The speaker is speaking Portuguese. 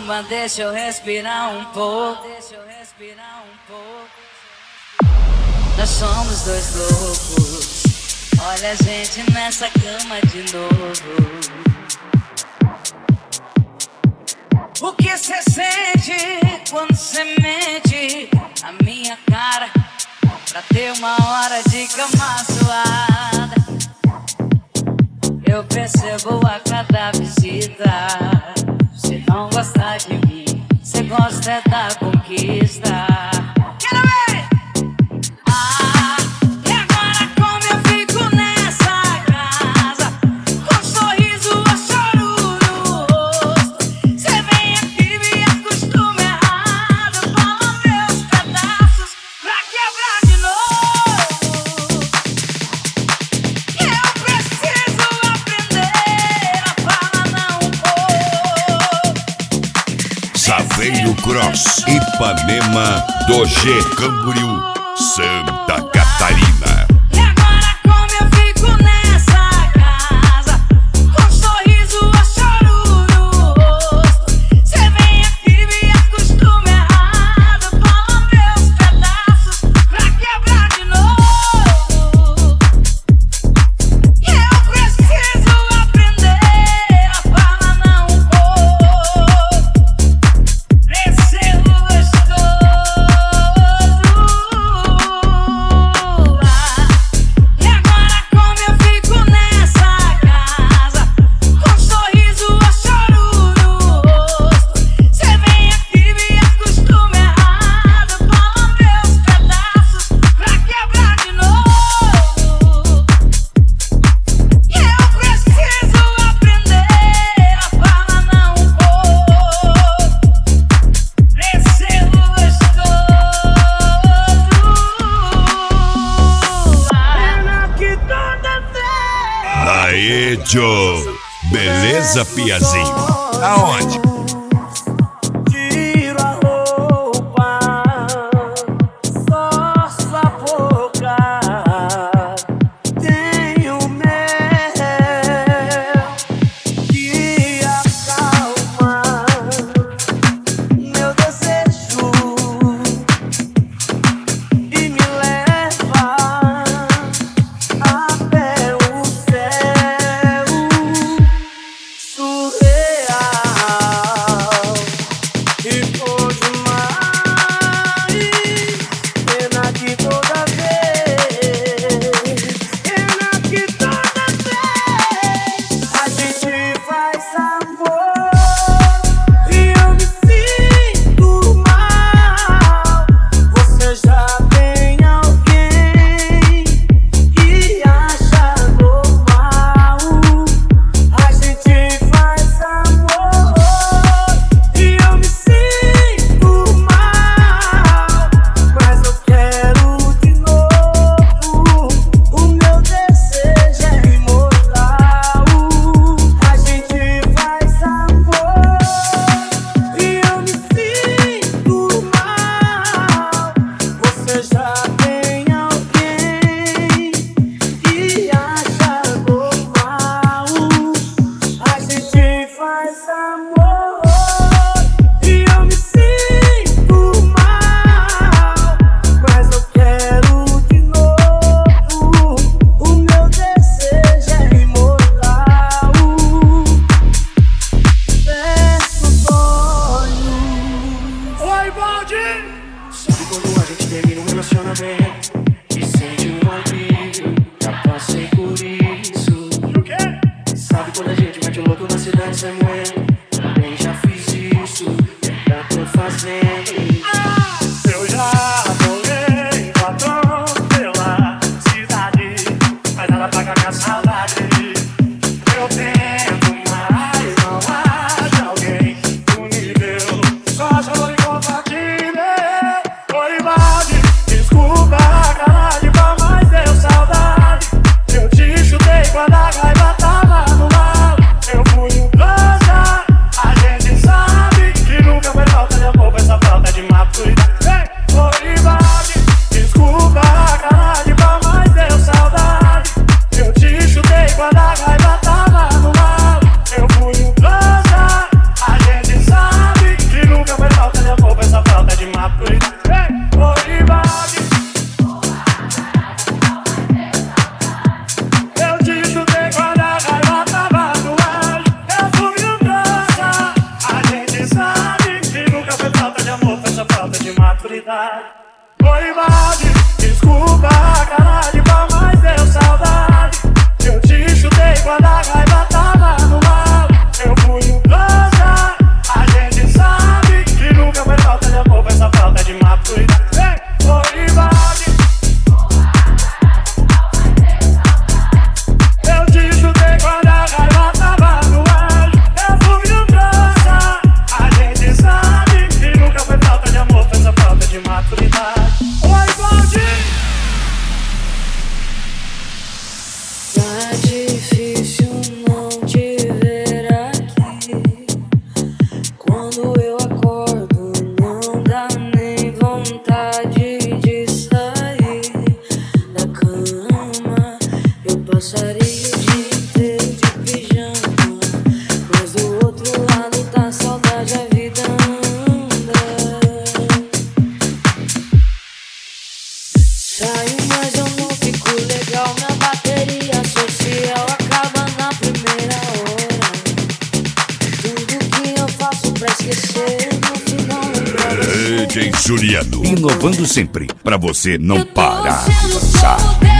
Mas deixa eu respirar um pouco. Nós somos dois loucos. Olha a gente nessa cama de novo. O que cê sente quando cê mente na minha cara pra ter uma hora de cama suada? Eu percebo a cada visita. Cê não gosta de mim, cê gosta é da conquista. Quero ver! Ah, e agora como eu fico nessa casa, com um sorriso ou choro no rosto? Cê vem aqui, me acostuma errado, fala meus pedaços pra quebrar de novo. Eu preciso aprender a falar não vou. Saveiro Cross, Ipanema, do G Camboriú, Santa Catarina. E agora como eu fico nessa casa, com um sorriso ou choro no rosto? Cê vem aqui, me acostuma errado, fala meus pedaços pra quebrar de novo. Eu preciso aprender a falar não vou. Descer gostoso. E agora como eu fico nessa casa, com um sorriso ou choro no rosto? Cê vem aqui, me acostuma errado, fala meus pedaços pra quebrar de novo. Eu preciso aprender a falar não vou. Descer gostoso. Pena que toda vez. Aê, Joe! Beleza, Piazinho? Aonde? Tiro a roupa, só sua boca. Tenho mel que acalma meu desejo e me leva até o céu surreal. E por demais, pena que toda vez, a gente faz amor e eu me sinto mal. Você já tem alguém que acha normal. A gente faz amor e eu me sinto mal, mas eu quero de novo. O meu desejo é imortal. A gente faz amor e eu me sinto mal. Você já tem alguém que acha normal. A gente faz amor e eu me sinto mal, mas eu quero de novo. O meu desejo é imortal. Verso sonho. Oi, Baldi! Sabe quando a gente termina um relacionamento e sente um alívio? Já passei por isso. O quê? Sabe quando a gente mete o louco na cidade sem moer? Também já fiz isso, ainda tô fazendo. Eu já morei ladrão pela cidade, mas nada paga minha saudade. Eu tento, mas não acha alguém do nível. Só chamou de compartilhar. Oi, Valde, desculpa a cara de pau, mas deu saudade. Eu te chutei quando a raiva tava no mar. Eu fui um trouxa. A gente sabe que nunca foi falta de amor, foi essa falta de Juliano. Inovando sempre, pra você não Eu tô parar de sendo dançar. solteira